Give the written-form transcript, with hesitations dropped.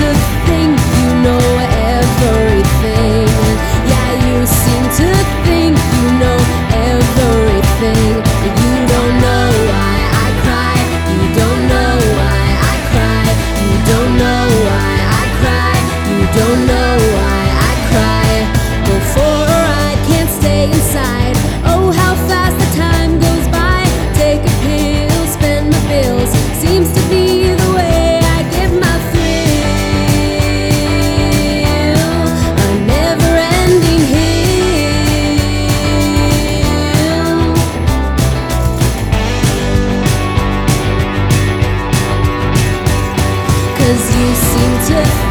to think you know everything. Yeah, you seem to think you know everything. You don't know why I cry. You don't know why I cry. You don't know why I cry. You don't know why I cry. Before I can't stay inside. Oh, how fast the time goes by. Take a pill, spend my bills. Seems to be the way I get my thrill. A never-ending hill. 'Cause you seem to